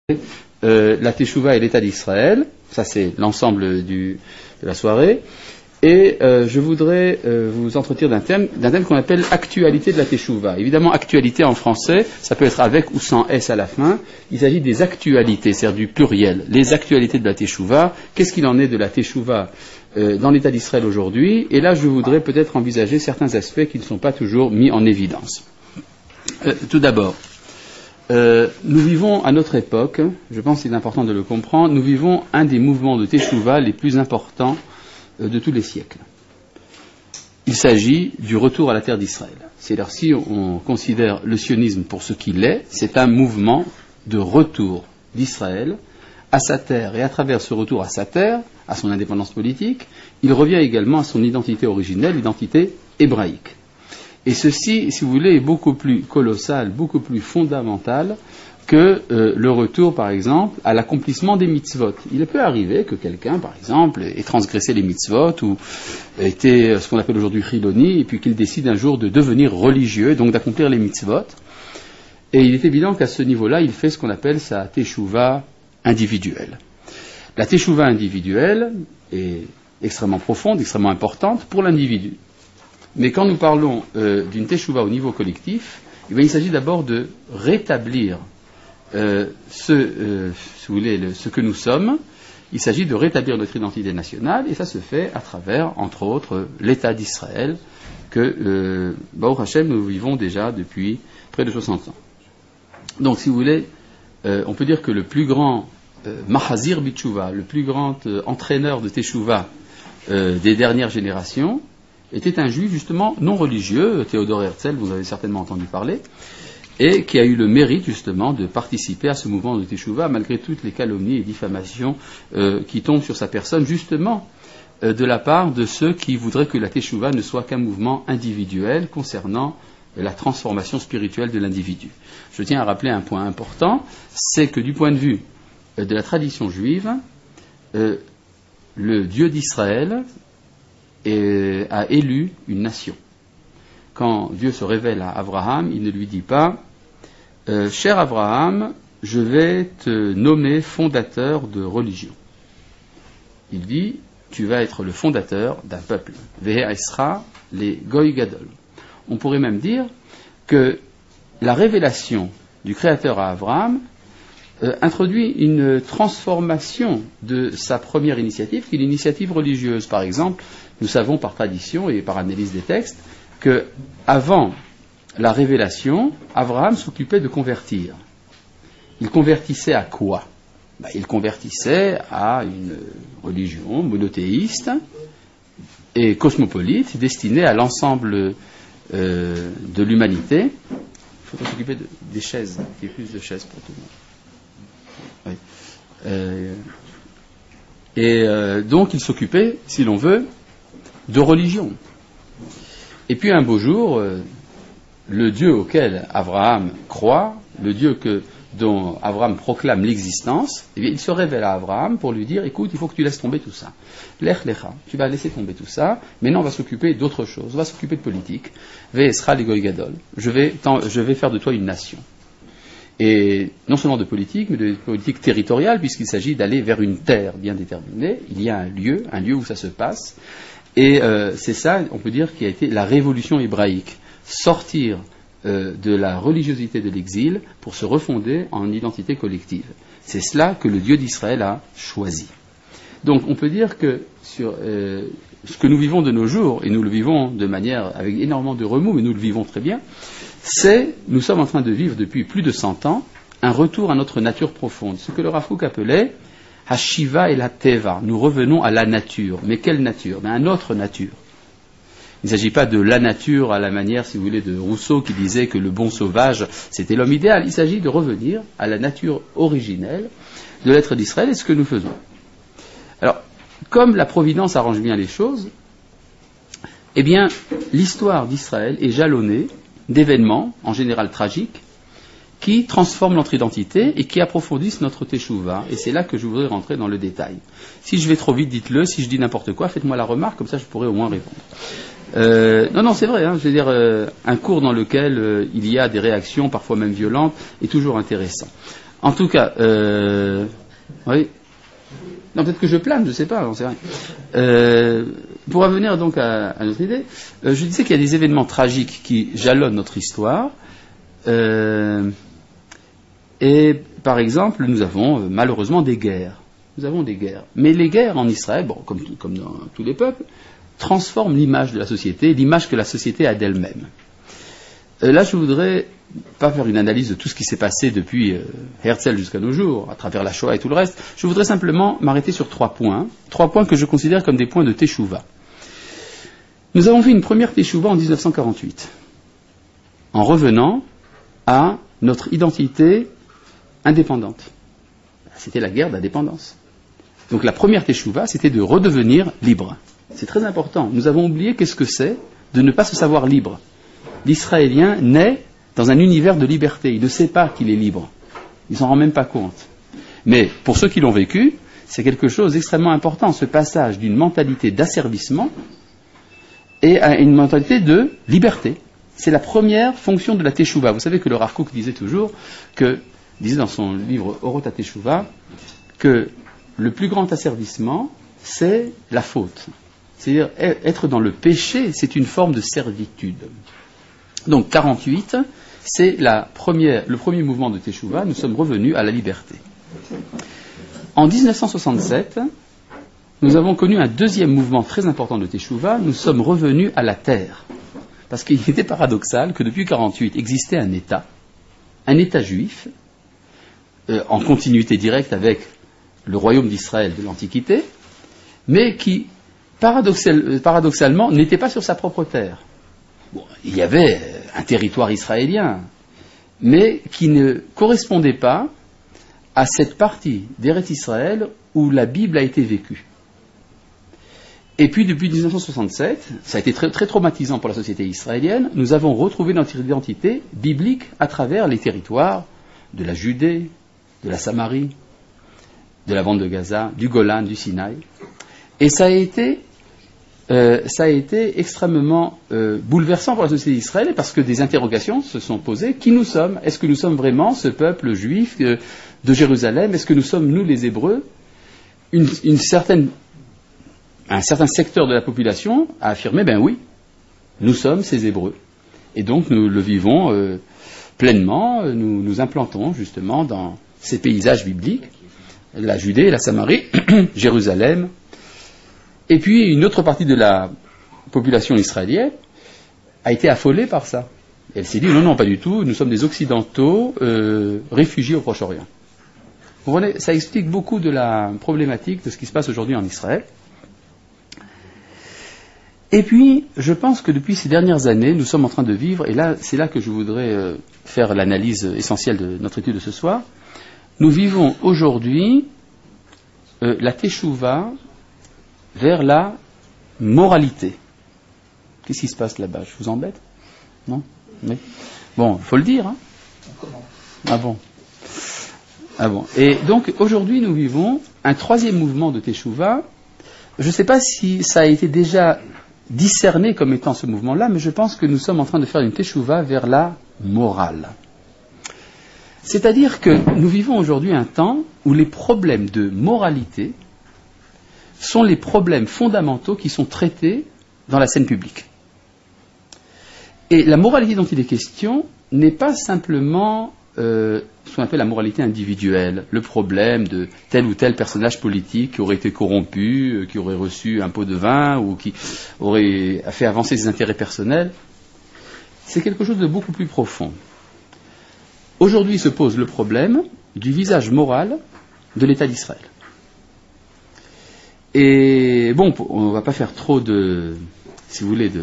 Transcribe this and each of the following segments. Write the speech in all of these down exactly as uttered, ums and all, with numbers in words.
Euh, la Teshuvah et l'État d'Israël, ça c'est l'ensemble du, de la soirée, et euh, je voudrais euh, vous entretenir d'un thème, d'un thème qu'on appelle actualité de la Teshuvah. Évidemment, actualité en français, ça peut être avec ou sans S à la fin. Il s'agit des actualités, c'est-à-dire du pluriel. Les actualités de la Teshuvah, qu'est-ce qu'il en est de la Teshuvah euh, dans l'État d'Israël aujourd'hui? Et là, je voudrais peut-être envisager certains aspects qui ne sont pas toujours mis en évidence. Euh, tout d'abord, Euh, nous vivons à notre époque, je pense qu'il est important de le comprendre, nous vivons un des mouvements de Teshuvah les plus importants euh, de tous les siècles. Il s'agit du retour à la terre d'Israël. C'est-à-dire, si on considère le sionisme pour ce qu'il est, c'est un mouvement de retour d'Israël à sa terre, et à travers ce retour à sa terre, à son indépendance politique, il revient également à son identité originelle, l'identité hébraïque. Et ceci, si vous voulez, est beaucoup plus colossal, beaucoup plus fondamental que euh, le retour, par exemple, à l'accomplissement des mitzvot. Il peut arriver que quelqu'un, par exemple, ait transgressé les mitzvot ou était ce qu'on appelle aujourd'hui chiloni, et puis qu'il décide un jour de devenir religieux, donc d'accomplir les mitzvot. Et il est évident qu'à ce niveau-là, il fait ce qu'on appelle sa teshuvah individuelle. La teshuvah individuelle est extrêmement profonde, extrêmement importante pour l'individu. Mais quand nous parlons euh, d'une teshuvah au niveau collectif, eh bien, il s'agit d'abord de rétablir euh, ce, euh, si vous voulez, le, ce que nous sommes. Il s'agit de rétablir notre identité nationale, et ça se fait à travers, entre autres, l'État d'Israël, que, euh, Baruch Hashem, nous vivons déjà depuis près de soixante ans. Donc, si vous voulez, euh, on peut dire que le plus grand euh, Mahazir Biteshuvah, le plus grand euh, entraîneur de teshuvah euh, des dernières générations, était un juif justement non religieux, Théodore Herzl, vous avez certainement entendu parler, et qui a eu le mérite justement de participer à ce mouvement de Teshuvah malgré toutes les calomnies et diffamations euh, qui tombent sur sa personne, justement euh, de la part de ceux qui voudraient que la Teshuvah ne soit qu'un mouvement individuel concernant euh, la transformation spirituelle de l'individu. Je tiens à rappeler un point important, c'est que du point de vue euh, de la tradition juive, euh, le Dieu d'Israël et a élu une nation. Quand Dieu se révèle à Abraham, il ne lui dit pas euh, « Cher Abraham, je vais te nommer fondateur de religion ». Il dit « Tu vas être le fondateur d'un peuple. Ve'e Esra les Goy Gadol ». On pourrait même dire que la révélation du Créateur à Abraham Euh, introduit une transformation de sa première initiative, qui est l'initiative religieuse. Par exemple, nous savons par tradition et par analyse des textes que avant la révélation, Abraham s'occupait de convertir. Il convertissait à quoi? Ben, il convertissait à une religion monothéiste et cosmopolite, destinée à l'ensemble euh, de l'humanité. Il faudrait s'occuper de, des chaises, il y a plus de chaises pour tout le monde. Oui. Euh, et euh, donc il s'occupait, si l'on veut, de religion. Et puis un beau jour, euh, le Dieu auquel Abraham croit, le Dieu que, dont Abraham proclame l'existence, eh bien, il se révèle à Abraham pour lui dire, écoute, il faut que tu laisses tomber tout ça. Lech lecha, tu vas laisser tomber tout ça, maintenant on va s'occuper d'autre chose, on va s'occuper de politique. Ve'esra li goy gadol, je vais, je vais faire de toi une nation. Et non seulement de politique, mais de politique territoriale, puisqu'il s'agit d'aller vers une terre bien déterminée. Il y a un lieu, un lieu où ça se passe. Et euh, c'est ça, on peut dire, qui a été la révolution hébraïque. Sortir euh, de la religiosité de l'exil pour se refonder en identité collective. C'est cela que le Dieu d'Israël a choisi. Donc on peut dire que sur euh, ce que nous vivons de nos jours, et nous le vivons de manière avec énormément de remous, mais nous le vivons très bien, c'est, nous sommes en train de vivre depuis plus de cent ans, un retour à notre nature profonde. Ce que le Rav Kook appelait Hashiva et la Teva. Nous revenons à la nature. Mais quelle nature? Mais une autre nature. Il ne s'agit pas de la nature à la manière, si vous voulez, de Rousseau qui disait que le bon sauvage, c'était l'homme idéal. Il s'agit de revenir à la nature originelle de l'être d'Israël et ce que nous faisons. Alors, comme la Providence arrange bien les choses, eh bien, l'histoire d'Israël est jalonnée d'événements, en général tragiques, qui transforment notre identité et qui approfondissent notre teshuvah. Et c'est là que je voudrais rentrer dans le détail. Si je vais trop vite, dites-le. Si je dis n'importe quoi, faites-moi la remarque, comme ça je pourrai au moins répondre. Euh, non, non, c'est vrai. Hein, je veux dire, euh, un cours dans lequel euh, il y a des réactions, parfois même violentes, est toujours intéressant. En tout cas, euh, oui. Non, peut-être que je plane, je ne sais pas, j'en sais rien. Euh, pour revenir donc à, à notre idée, euh, je disais qu'il y a des événements tragiques qui jalonnent notre histoire. Euh, et par exemple, nous avons euh, malheureusement des guerres. Nous avons des guerres. Mais les guerres en Israël, bon, comme, comme dans tous les peuples, transforment l'image de la société, l'image que la société a d'elle-même. Euh, là, je voudrais pas faire une analyse de tout ce qui s'est passé depuis euh, Herzl jusqu'à nos jours, à travers la Shoah et tout le reste. Je voudrais simplement m'arrêter sur trois points, trois points que je considère comme des points de Teshuvah. Nous avons fait une première Teshuvah en dix-neuf cent quarante-huit, en revenant à notre identité indépendante. C'était la guerre d'indépendance. Donc la première Teshuvah, c'était de redevenir libre. C'est très important. Nous avons oublié qu'est-ce que c'est de ne pas se savoir libre. L'Israélien naît dans un univers de liberté. Il ne sait pas qu'il est libre. Il ne s'en rend même pas compte. Mais pour ceux qui l'ont vécu, c'est quelque chose d'extrêmement important, ce passage d'une mentalité d'asservissement et à une mentalité de liberté. C'est la première fonction de la Teshuvah. Vous savez que le Rav Kook disait toujours, que, disait dans son livre Orot HaTeshuvah, que le plus grand asservissement, c'est la faute. C'est-à-dire, être dans le péché, c'est une forme de servitude. Donc, quarante-huit, c'est la première, le premier mouvement de Teshuvah, nous sommes revenus à la liberté. En dix-neuf cent soixante-sept, nous avons connu un deuxième mouvement très important de Teshuvah, nous sommes revenus à la terre. Parce qu'il était paradoxal que depuis quarante-huit existait un État, un État juif, euh, en continuité directe avec le royaume d'Israël de l'Antiquité, mais qui, paradoxal, paradoxalement, n'était pas sur sa propre terre. Bon, il y avait un territoire israélien, mais qui ne correspondait pas à cette partie d'Eretz Israël où la Bible a été vécue. Et puis depuis dix-neuf cent soixante-sept, ça a été très, très traumatisant pour la société israélienne, nous avons retrouvé notre identité biblique à travers les territoires de la Judée, de la Samarie, de la bande de Gaza, du Golan, du Sinaï. Et ça a été Euh, ça a été extrêmement euh, bouleversant pour la société d'Israël parce que des interrogations se sont posées. Qui nous sommes ? Est-ce que nous sommes vraiment ce peuple juif euh, de Jérusalem ? Est-ce que nous sommes, nous, les Hébreux ? une, une certaine, Un certain secteur de la population a affirmé, ben oui, nous sommes ces Hébreux. Et donc nous le vivons euh, pleinement, nous nous implantons justement dans ces paysages bibliques, la Judée, la Samarie, Jérusalem. Et puis, une autre partie de la population israélienne a été affolée par ça. Elle s'est dit, non, non, pas du tout, nous sommes des Occidentaux euh, réfugiés au Proche-Orient. Vous voyez, ça explique beaucoup de la problématique de ce qui se passe aujourd'hui en Israël. Et puis, je pense que depuis ces dernières années, nous sommes en train de vivre, et là, c'est là que je voudrais euh, faire l'analyse essentielle de notre étude de ce soir, nous vivons aujourd'hui euh, la Teshuvah vers la moralité. Qu'est-ce qui se passe là-bas ? Je vous embête ? Non ? Oui. Bon, il faut le dire. Hein ? Ah bon. Ah bon. Et donc, aujourd'hui, nous vivons un troisième mouvement de Teshuvah. Je ne sais pas si ça a été déjà discerné comme étant ce mouvement-là, mais je pense que nous sommes en train de faire une Teshuvah vers la morale. C'est-à-dire que nous vivons aujourd'hui un temps où les problèmes de moralité sont les problèmes fondamentaux qui sont traités dans la scène publique. Et la moralité dont il est question n'est pas simplement euh, ce qu'on appelle la moralité individuelle, le problème de tel ou tel personnage politique qui aurait été corrompu, euh, qui aurait reçu un pot de vin ou qui aurait fait avancer ses intérêts personnels. C'est quelque chose de beaucoup plus profond. Aujourd'hui se pose le problème du visage moral de l'État d'Israël. Et bon, on ne va pas faire trop de, si vous voulez, de,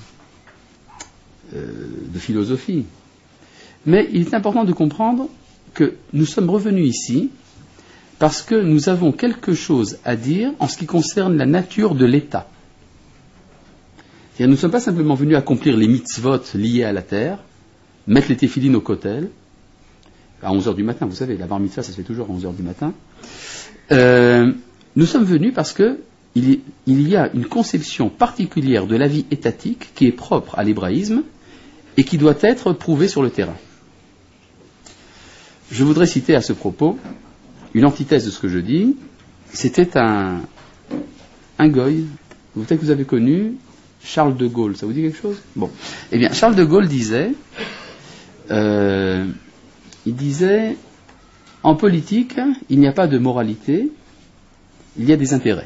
euh, de philosophie. Mais il est important de comprendre que nous sommes revenus ici parce que nous avons quelque chose à dire en ce qui concerne la nature de l'État. C'est-à-dire, nous ne sommes pas simplement venus accomplir les mitzvot liés à la terre, mettre les téphilines au kotel, à onze heures du matin, vous savez, la bar mitzvah, ça se fait toujours à onze heures du matin. Euh, Nous sommes venus parce que il y a une conception particulière de la vie étatique qui est propre à l'hébraïsme et qui doit être prouvée sur le terrain. je voudrais citer à ce propos une antithèse de ce que je dis. C'était un, un goy, peut-être que vous avez connu, Charles de Gaulle. Ça vous dit quelque chose? Bon. Eh bien, Charles de Gaulle disait, euh, il disait, en politique, il n'y a pas de moralité, il y a des intérêts.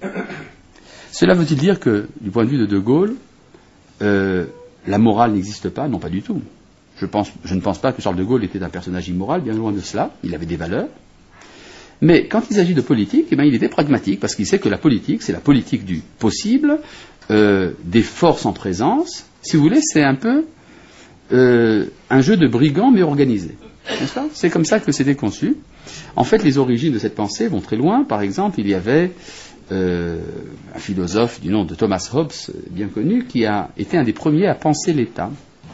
Cela veut-il dire que, du point de vue de de Gaulle, euh, la morale n'existe pas? Non, pas du tout. Je, pense, je ne pense pas que Charles de Gaulle était un personnage immoral, bien loin de cela. Il avait des valeurs. Mais quand il s'agit de politique, eh bien, il était pragmatique, parce qu'il sait que la politique, c'est la politique du possible, euh, des forces en présence. Si vous voulez, c'est un peu euh, un jeu de brigands, mais organisé. N'est-ce pas? C'est comme ça que c'était conçu. En fait, les origines de cette pensée vont très loin. Par exemple, il y avait euh, un philosophe du nom de Thomas Hobbes, bien connu, qui a été un des premiers à penser l'État.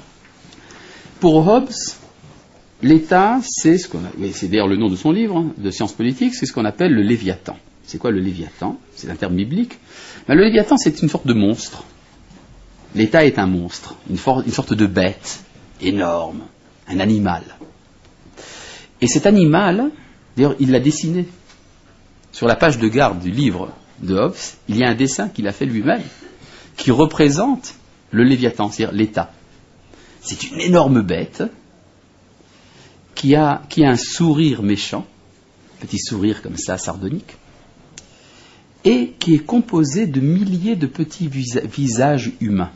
Pour Hobbes, l'État, c'est ce qu'on a, mais c'est d'ailleurs le nom de son livre, hein, de sciences politiques, c'est ce qu'on appelle le Léviathan. C'est quoi le Léviathan? C'est un terme biblique. Ben, le Léviathan, c'est une sorte de monstre. L'État est un monstre, une, for- une sorte de bête énorme, un animal. Et cet animal, d'ailleurs, il l'a dessiné. Sur la page de garde du livre de Hobbes, il y a un dessin qu'il a fait lui-même, qui représente le Léviathan, c'est-à-dire l'État. C'est une énorme bête qui a, qui a un sourire méchant, petit sourire comme ça, sardonique, et qui est composé de milliers de petits visa- visages humains.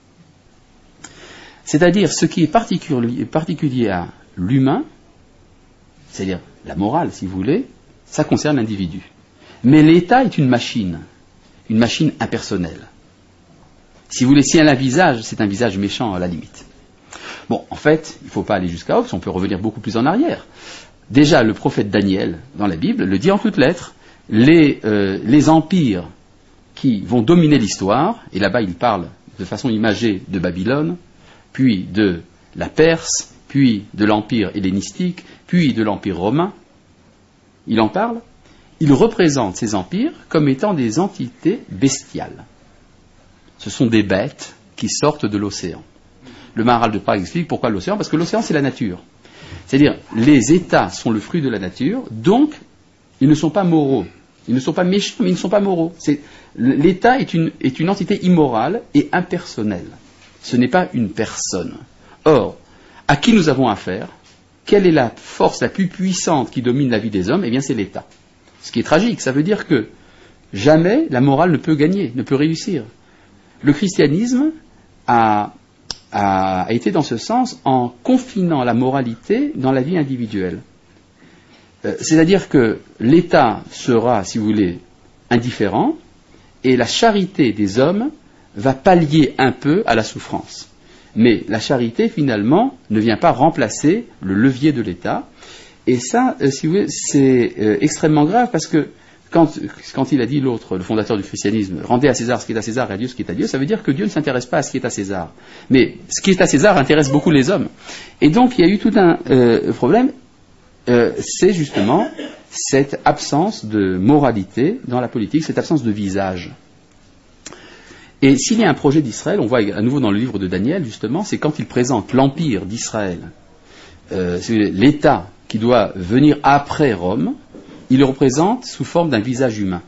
C'est-à-dire, ce qui est particulier, particulier à l'humain, c'est-à-dire la morale, si vous voulez, ça concerne l'individu. Mais l'État est une machine, une machine impersonnelle. Si vous voulez, si elle a un visage, c'est un visage méchant à la limite. Bon, en fait, il ne faut pas aller jusqu'à Hobbes, on peut revenir beaucoup plus en arrière. Déjà, le prophète Daniel, dans la Bible, le dit en toutes lettres, les, euh, les empires qui vont dominer l'histoire, et là-bas il parle de façon imagée de Babylone, puis de la Perse, puis de l'empire hellénistique, puis de l'empire romain, il en parle, il représente ces empires comme étant des entités bestiales. Ce sont des bêtes qui sortent de l'océan. Le Maharal de Prague explique pourquoi l'océan, parce que l'océan c'est la nature. C'est-à-dire, les États sont le fruit de la nature, donc ils ne sont pas moraux. Ils ne sont pas méchants, mais ils ne sont pas moraux. C'est, l'État est une, est une entité immorale et impersonnelle. Ce n'est pas une personne. Or, à qui nous avons affaire? Quelle est la force la plus puissante qui domine la vie des hommes? Eh bien, c'est l'État. Ce qui est tragique, ça veut dire que jamais la morale ne peut gagner, ne peut réussir. Le christianisme a, a, a été dans ce sens en confinant la moralité dans la vie individuelle. Euh, c'est-à-dire que l'État sera, si vous voulez, indifférent, et la charité des hommes va pallier un peu à la souffrance. Mais la charité, finalement, ne vient pas remplacer le levier de l'État. Et ça, euh, si vous voulez, c'est euh, extrêmement grave parce que quand, quand il a dit l'autre, le fondateur du christianisme, rendez à César ce qui est à César et à Dieu ce qui est à Dieu, ça veut dire que Dieu ne s'intéresse pas à ce qui est à César. Mais ce qui est à César intéresse beaucoup les hommes. Et donc, il y a eu tout un euh, problème. Euh, c'est justement cette absence de moralité dans la politique, cette absence de visage. Et s'il y a un projet d'Israël, on voit à nouveau dans le livre de Daniel, justement, c'est quand il présente l'empire d'Israël, euh, c'est l'État qui doit venir après Rome, il le représente sous forme d'un visage humain.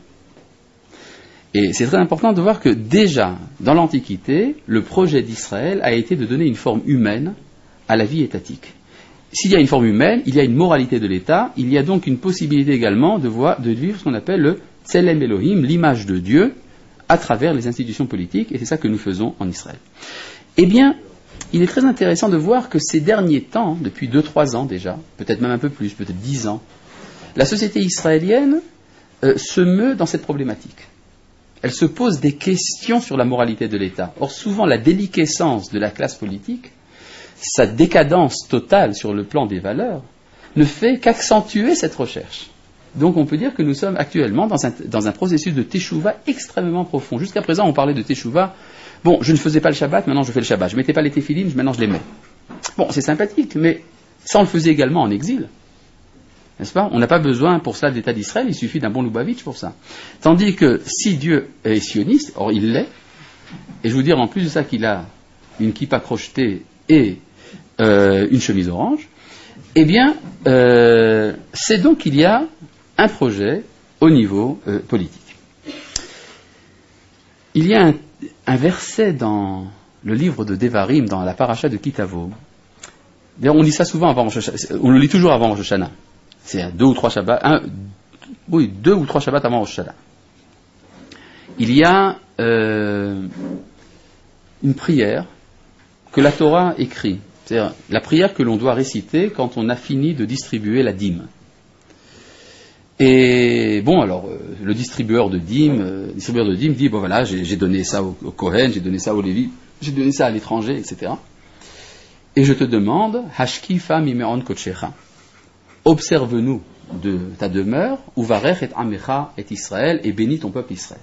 Et c'est très important de voir que déjà, dans l'Antiquité, le projet d'Israël a été de donner une forme humaine à la vie étatique. S'il y a une forme humaine, il y a une moralité de l'État, il y a donc une possibilité également de, voir, de vivre ce qu'on appelle le Tselem Elohim, l'image de Dieu, à travers les institutions politiques, et c'est ça que nous faisons en Israël. Eh bien, il est très intéressant de voir que ces derniers temps, depuis deux trois ans déjà, peut-être même un peu plus, peut-être dix ans, la société israélienne euh, se meut dans cette problématique. Elle se pose des questions sur la moralité de l'État. Or, souvent, la déliquescence de la classe politique, sa décadence totale sur le plan des valeurs, ne fait qu'accentuer cette recherche. Donc on peut dire que nous sommes actuellement dans un, dans un processus de teshuva extrêmement profond. Jusqu'à présent, on parlait de teshuva. Bon, je ne faisais pas le Shabbat, maintenant je fais le Shabbat. Je ne mettais pas les téphilines, maintenant je les mets. Bon, c'est sympathique, mais ça on le faisait également en exil. N'est-ce pas? On n'a pas besoin pour cela de l'État d'Israël, il suffit d'un bon Lubavitch pour ça. Tandis que si Dieu est sioniste, or il l'est, et je vous dire en plus de ça qu'il a une kippa crochetée et euh, une chemise orange, Eh bien, euh, c'est donc qu'il y a un projet au niveau euh, politique. Il y a un, un verset dans le livre de Devarim, dans la paracha de Kitavo. D'ailleurs, on lit ça souvent avant Rosh Hashanah. On le lit toujours avant Rosh Hashanah. C'est deux ou trois Shabbats, un, oui, deux ou trois Shabbats avant Rosh Hashanah. Il y a euh, une prière que la Torah écrit. C'est-à-dire la prière que l'on doit réciter quand on a fini de distribuer la dîme. Et bon, alors, euh, le distribueur de dîme, euh, distribueur de dîme dit, bon voilà, j'ai, j'ai donné ça au, au Kohen, j'ai donné ça au Lévi, j'ai donné ça à l'étranger, et cetera. Et je te demande, Hashkifa mimeon kochecha, observe-nous de ta demeure, uvarech et amecha et Israël, et bénis ton peuple Israël.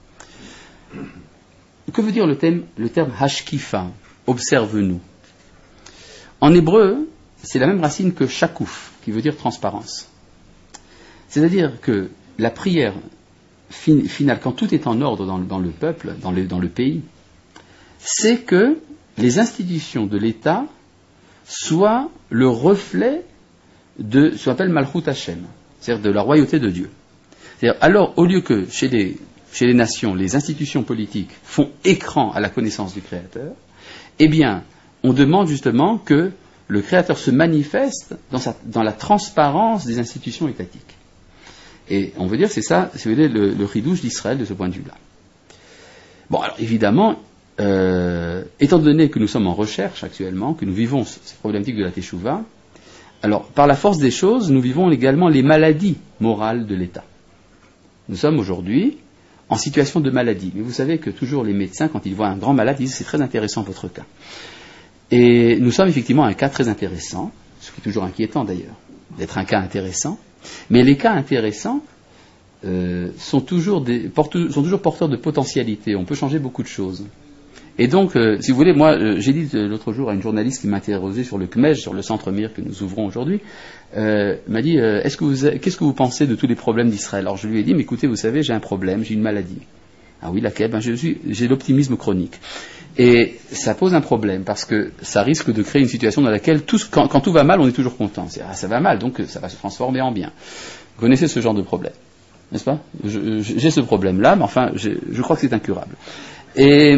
Que veut dire le terme, le terme Hashkifa, observe-nous? En hébreu, c'est la même racine que shakouf, qui veut dire transparence. C'est-à-dire que la prière fin, finale, quand tout est en ordre dans, dans le peuple, dans le, dans le pays, c'est que les institutions de l'État soient le reflet de ce qu'on appelle Malchut Hashem, c'est-à-dire de la royauté de Dieu. C'est-à-dire, alors, au lieu que chez les, chez les nations, les institutions politiques font écran à la connaissance du Créateur, eh bien, on demande justement que le Créateur se manifeste dans, sa, dans la transparence des institutions étatiques. Et on veut dire, c'est ça, c'est le, le ridouche d'Israël de ce point de vue-là. Bon, alors évidemment, euh, étant donné que nous sommes en recherche actuellement, que nous vivons ces problématiques de la Teshuvah, alors par la force des choses, nous vivons également les maladies morales de l'État. Nous sommes aujourd'hui en situation de maladie. Mais vous savez que toujours les médecins, quand ils voient un grand malade, ils disent c'est très intéressant votre cas. Et nous sommes effectivement un cas très intéressant, ce qui est toujours inquiétant d'ailleurs, d'être un cas intéressant. Mais les cas intéressants euh, sont, toujours des, porte, sont toujours porteurs de potentialité. On peut changer beaucoup de choses. Et donc, euh, si vous voulez, moi, euh, j'ai dit euh, l'autre jour à une journaliste qui m'a interrogé sur le C M E J, sur le centre M I R que nous ouvrons aujourd'hui, euh, m'a dit euh, est-ce que vous, qu'est-ce que vous pensez de tous les problèmes d'Israël? Alors je lui ai dit mais écoutez, vous savez, j'ai un problème, j'ai une maladie. Ah oui, laquelle? Ben, je suis, j'ai l'optimisme chronique. Et ça pose un problème, parce que ça risque de créer une situation dans laquelle, tout, quand, quand tout va mal, on est toujours content. C'est, ah, ça va mal, donc ça va se transformer en bien. Vous connaissez ce genre de problème, n'est-ce pas? je, je, J'ai ce problème-là, mais enfin, je, je crois que c'est incurable. Et,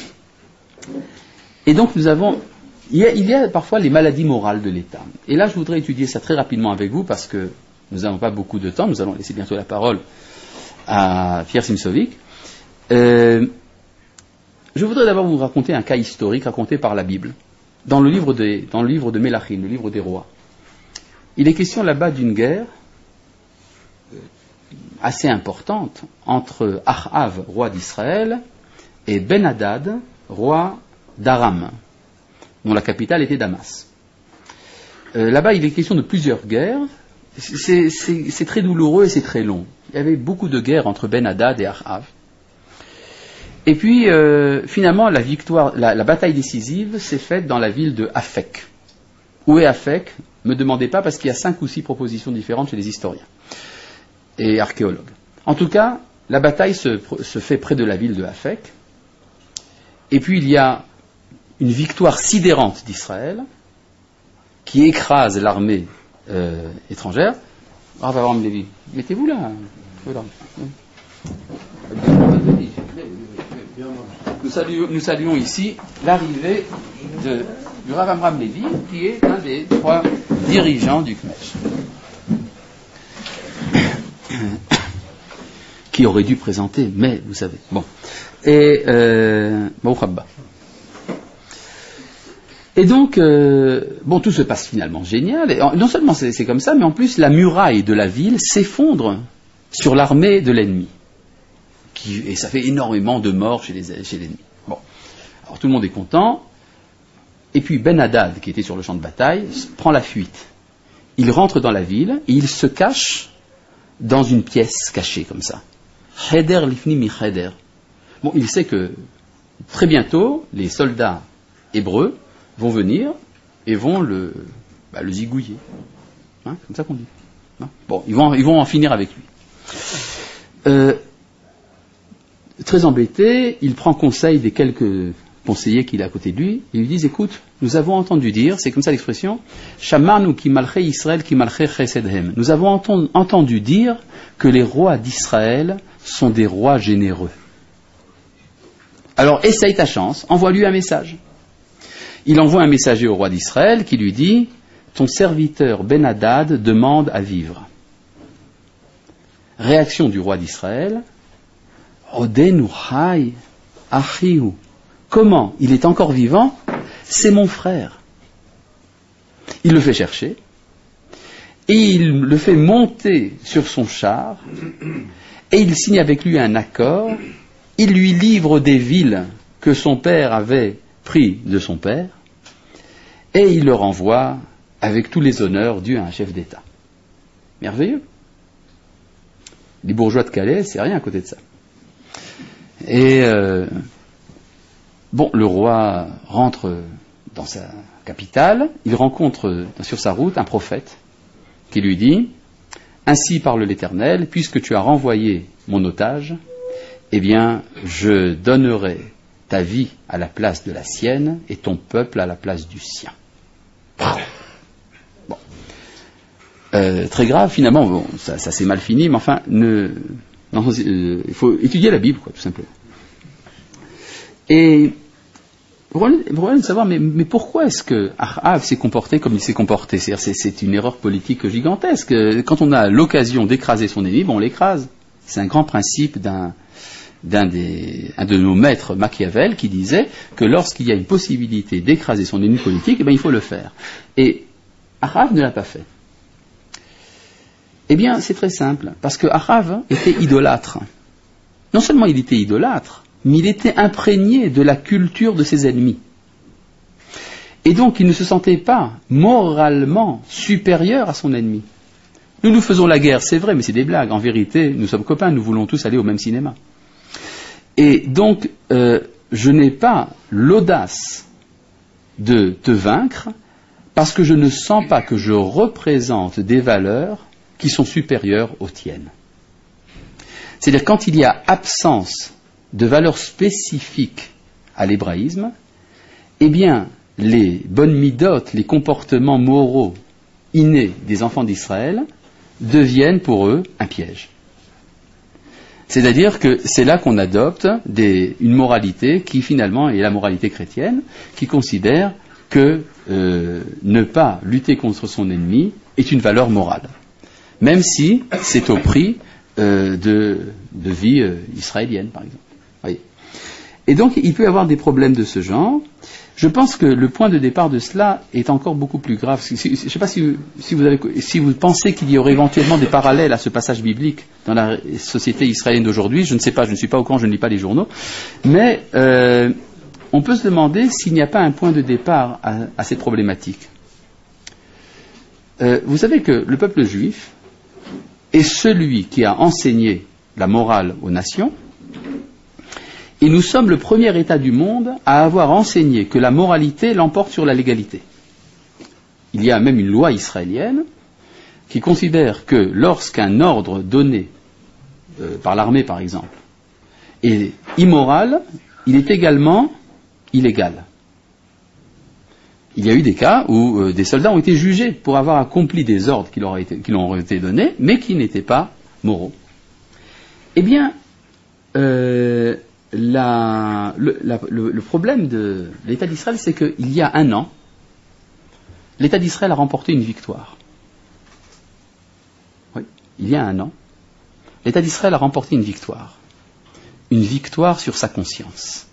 et donc, nous avons... Il y, a, il y a parfois les maladies morales de l'État. Et là, je voudrais étudier ça très rapidement avec vous, parce que nous n'avons pas beaucoup de temps. Nous allons laisser bientôt la parole à Pierre Simsovic. Euh, Je voudrais d'abord vous raconter un cas historique raconté par la Bible, dans le livre, des, dans le livre de Mélachim, le livre des rois. Il est question là-bas d'une guerre assez importante entre Achav, roi d'Israël, et Ben-Hadad, roi d'Aram, dont la capitale était Damas. Euh, là-bas, il est question de plusieurs guerres. C'est, c'est, c'est très douloureux et c'est très long. Il y avait beaucoup de guerres entre Ben-Hadad et Achav. Et puis, euh, finalement, la victoire, la, la bataille décisive s'est faite dans la ville de Afek. Où est Afek? Ne me demandez pas, parce qu'il y a cinq ou six propositions différentes chez les historiens et archéologues. En tout cas, la bataille se, se fait près de la ville de Afek. Et puis, il y a une victoire sidérante d'Israël qui écrase l'armée euh, étrangère. Ah, va voir Lévi. Mettez-vous là. Voilà. Nous saluons, nous saluons ici l'arrivée de, du Rav Amram Lévi, qui est un des trois dirigeants du C M E J. Qui aurait dû présenter, mais vous savez. Bon. Et, euh, bon, Khabba. Et donc, euh, bon, tout se passe finalement génial. Et non seulement c'est, c'est comme ça, mais en plus, la muraille de la ville s'effondre sur l'armée de l'ennemi. Qui, et ça fait énormément de morts chez, les, chez l'ennemi. Bon. Alors tout le monde est content. Et puis Ben-Hadad, qui était sur le champ de bataille, prend la fuite. Il rentre dans la ville et il se cache dans une pièce cachée comme ça. Cheder lifni mi cheder. Bon, il sait que très bientôt, les soldats hébreux vont venir et vont le, bah, le zigouiller. Hein, comme ça qu'on dit. Hein, bon, ils vont, ils vont en finir avec lui. Euh, Très embêté, il prend conseil des quelques conseillers qu'il a à côté de lui, ils lui disent, écoute, nous avons entendu dire, c'est comme ça l'expression, Shamarnu ki malchei Israël ki malchei chesedhem. Nous avons entendu, entendu dire que les rois d'Israël sont des rois généreux. Alors essaye ta chance, envoie-lui un message. Il envoie un messager au roi d'Israël qui lui dit, ton serviteur Ben-Hadad demande à vivre. Réaction du roi d'Israël, Odenu Chai Achihu. Comment? Il est encore vivant? C'est mon frère. Il le fait chercher et il le fait monter sur son char et il signe avec lui un accord. Il lui livre des villes que son père avait prises de son père et il le renvoie avec tous les honneurs dus à un chef d'État. Merveilleux. Les bourgeois de Calais, c'est rien à côté de ça. Et euh, bon, le roi rentre dans sa capitale, il rencontre sur sa route un prophète qui lui dit, ainsi parle l'Éternel, puisque tu as renvoyé mon otage, eh bien, je donnerai ta vie à la place de la sienne et ton peuple à la place du sien. Bon. Euh, très grave, finalement, bon, ça, ça s'est mal fini, mais enfin, ne, non, euh, il faut étudier la Bible, quoi, tout simplement. Et le problème de savoir, mais, mais pourquoi est-ce que Ahav s'est comporté comme il s'est comporté? C'est-à-dire, c'est, c'est une erreur politique gigantesque. Quand on a l'occasion d'écraser son ennemi, bon, on l'écrase. C'est un grand principe d'un, d'un, des, un de nos maîtres Machiavel qui disait que lorsqu'il y a une possibilité d'écraser son ennemi politique, eh bien, il faut le faire. Et Ahav ne l'a pas fait. Eh bien, c'est très simple, parce que Ahav était idolâtre. Non seulement il était idolâtre, mais il était imprégné de la culture de ses ennemis. Et donc, il ne se sentait pas moralement supérieur à son ennemi. Nous, nous faisons la guerre, c'est vrai, mais c'est des blagues. En vérité, nous sommes copains, nous voulons tous aller au même cinéma. Et donc, euh, je n'ai pas l'audace de te vaincre parce que je ne sens pas que je représente des valeurs qui sont supérieures aux tiennes. C'est-à-dire, quand il y a absence de valeurs spécifiques à l'hébraïsme, eh bien, les bonnes midotes, les comportements moraux innés des enfants d'Israël deviennent pour eux un piège. C'est-à-dire que c'est là qu'on adopte des, une moralité qui finalement est la moralité chrétienne, qui considère que euh, ne pas lutter contre son ennemi est une valeur morale, même si c'est au prix euh, de, de vie euh, israélienne, par exemple. Voyez. Et donc, il peut y avoir des problèmes de ce genre. Je pense que le point de départ de cela est encore beaucoup plus grave. Je ne sais pas si, si, vous avez, si vous pensez qu'il y aurait éventuellement des parallèles à ce passage biblique dans la société israélienne d'aujourd'hui. Je ne sais pas, je ne suis pas au courant, je ne lis pas les journaux. Mais euh, on peut se demander s'il n'y a pas un point de départ à, à cette problématique. Euh, vous savez que le peuple juif est celui qui a enseigné la morale aux nations. Et nous sommes le premier État du monde à avoir enseigné que la moralité l'emporte sur la légalité. Il y a même une loi israélienne qui considère que lorsqu'un ordre donné euh, par l'armée, par exemple, est immoral, il est également illégal. Il y a eu des cas où euh, des soldats ont été jugés pour avoir accompli des ordres qui leur, été, qui leur ont été donnés, mais qui n'étaient pas moraux. Eh bien, euh, La, le, la, le, le problème de l'État d'Israël, c'est qu'il y a un an, l'État d'Israël a remporté une victoire. Oui, il y a un an, l'État d'Israël a remporté une victoire. Une victoire sur sa conscience.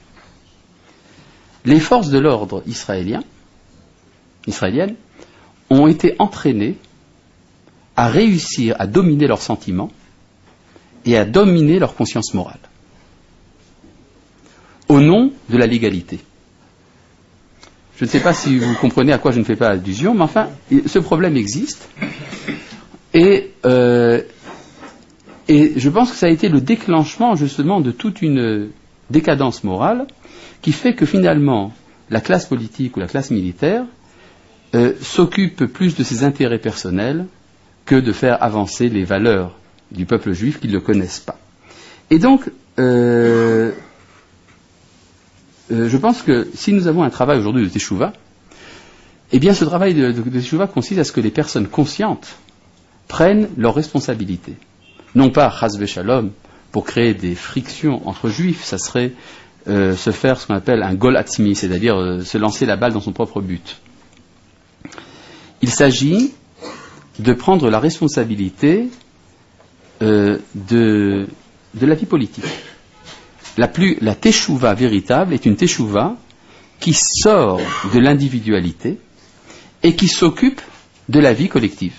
Les forces de l'ordre israélien, israéliennes ont été entraînées à réussir à dominer leurs sentiments et à dominer leur conscience morale. Au nom de la légalité. Je ne sais pas si vous comprenez à quoi je ne fais pas allusion, mais enfin, ce problème existe. Et, euh, et je pense que ça a été le déclenchement justement de toute une décadence morale qui fait que finalement, la classe politique ou la classe militaire euh, s'occupe plus de ses intérêts personnels que de faire avancer les valeurs du peuple juif qu'ils ne connaissent pas. Et donc, euh, euh, je pense que si nous avons un travail aujourd'hui de teshuva, eh bien ce travail de, de, de teshuva consiste à ce que les personnes conscientes prennent leurs responsabilités. Non pas chas v'shalom pour créer des frictions entre juifs, ça serait euh, se faire ce qu'on appelle un gol atzmi, c'est-à-dire euh, se lancer la balle dans son propre but. Il s'agit de prendre la responsabilité euh, de, de la vie politique. La, plus, la teshuva véritable est une teshuva qui sort de l'individualité et qui s'occupe de la vie collective.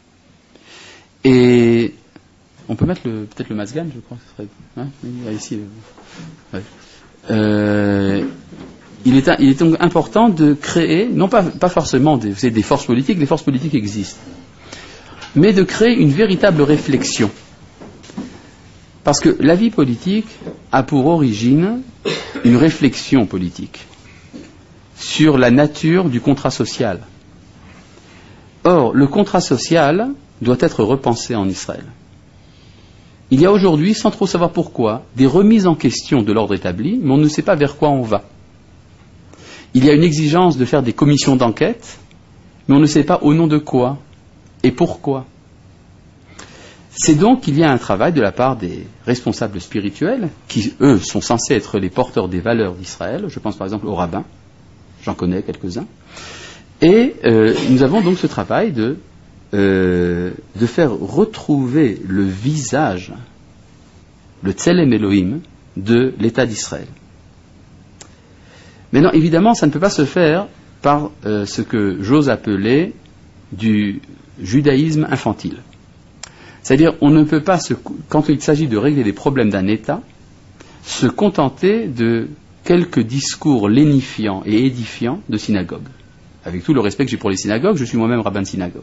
Et on peut mettre le, peut-être le masgan, je crois que ce serait. Hein, ici, euh, ouais. euh, il, est, il est donc important de créer, non pas, pas forcément des, vous savez, des forces politiques, les forces politiques existent, mais de créer une véritable réflexion. Parce que la vie politique a pour origine une réflexion politique sur la nature du contrat social. Or, le contrat social doit être repensé en Israël. Il y a aujourd'hui, sans trop savoir pourquoi, des remises en question de l'ordre établi, mais on ne sait pas vers quoi on va. Il y a une exigence de faire des commissions d'enquête, mais on ne sait pas au nom de quoi et pourquoi. C'est donc qu'il y a un travail de la part des responsables spirituels, qui, eux, sont censés être les porteurs des valeurs d'Israël. Je pense par exemple aux rabbins, j'en connais quelques-uns. Et euh, nous avons donc ce travail de, euh, de faire retrouver le visage, le Tselem Elohim, de l'État d'Israël. Maintenant, évidemment, ça ne peut pas se faire par euh, ce que j'ose appeler du judaïsme infantile. C'est-à-dire, on ne peut pas, se, quand il s'agit de régler les problèmes d'un État, se contenter de quelques discours lénifiants et édifiants de synagogue. Avec tout le respect que j'ai pour les synagogues, je suis moi-même rabbin de synagogue.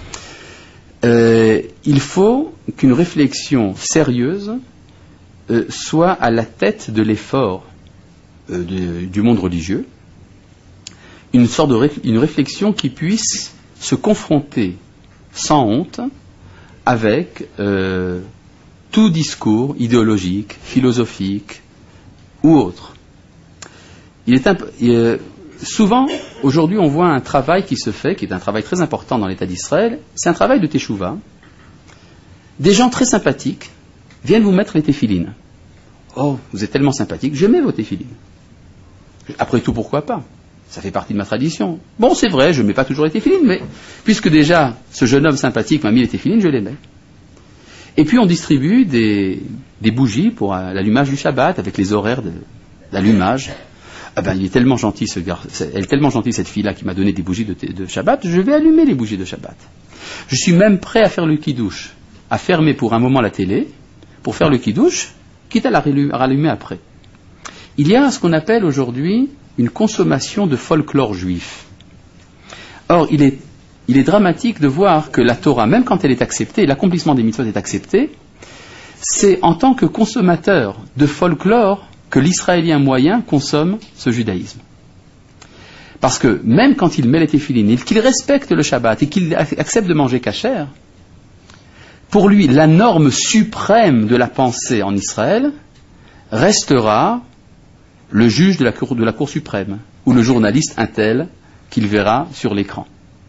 Euh, il faut qu'une réflexion sérieuse euh, soit à la tête de l'effort euh, de, du monde religieux, une sorte de réf- une réflexion qui puisse se confronter sans honte avec euh, tout discours idéologique, philosophique ou autre. Il est imp- euh, souvent, aujourd'hui, on voit un travail qui se fait, qui est un travail très important dans l'État d'Israël, c'est un travail de teshuva. Des gens très sympathiques viennent vous mettre les téphilines. Oh, vous êtes tellement sympathique, je mets vos téphilines. Après tout, pourquoi pas ? Ça fait partie de ma tradition. Bon, c'est vrai, je ne mets pas toujours les téphilines, mais puisque déjà ce jeune homme sympathique m'a mis les téphilines, je les mets. Et puis on distribue des, des bougies pour euh, l'allumage du Shabbat, avec les horaires de, d'allumage. Ah ben, il est tellement gentil, ce gars, elle est tellement gentille cette fille-là qui m'a donné des bougies de, de Shabbat, je vais allumer les bougies de Shabbat. Je suis même prêt à faire le kidouche, à fermer pour un moment la télé, pour faire le kidouche, quitte à la rallumer après. Il y a ce qu'on appelle aujourd'hui une consommation de folklore juif. Or, il est, il est dramatique de voir que la Torah, même quand elle est acceptée, l'accomplissement des mitzvot est accepté, c'est en tant que consommateur de folklore que l'Israélien moyen consomme ce judaïsme. Parce que même quand il met les téphilines, et qu'il respecte le Shabbat et qu'il accepte de manger kasher, pour lui, la norme suprême de la pensée en Israël restera le juge de la cour, de la Cour suprême, ou le journaliste un tel qu'il verra sur l'écran.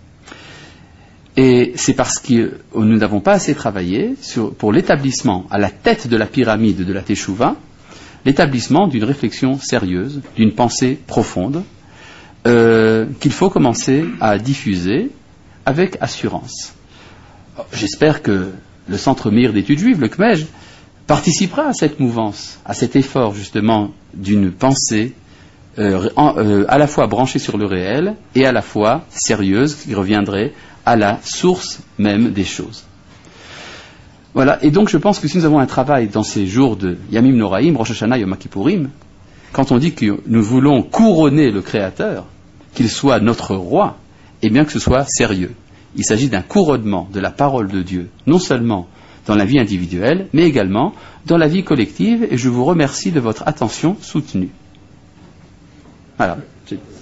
Et c'est parce que nous n'avons pas assez travaillé sur, pour l'établissement, à la tête de la pyramide de la Teshuvah, l'établissement d'une réflexion sérieuse, d'une pensée profonde, euh, qu'il faut commencer à diffuser avec assurance. J'espère que le Centre Meir d'études juives, le C M E J, participera à cette mouvance, à cet effort justement d'une pensée euh, en, euh, à la fois branchée sur le réel et à la fois sérieuse, qui reviendrait à la source même des choses. Voilà, et donc je pense que si nous avons un travail dans ces jours de Yamim Noraim, Rosh Hashanah, Yom Kippourim, quand on dit que nous voulons couronner le Créateur, qu'il soit notre roi, et bien que ce soit sérieux. Il s'agit d'un couronnement de la parole de Dieu, non seulement dans la vie individuelle, mais également dans la vie collective, et je vous remercie de votre attention soutenue. Voilà.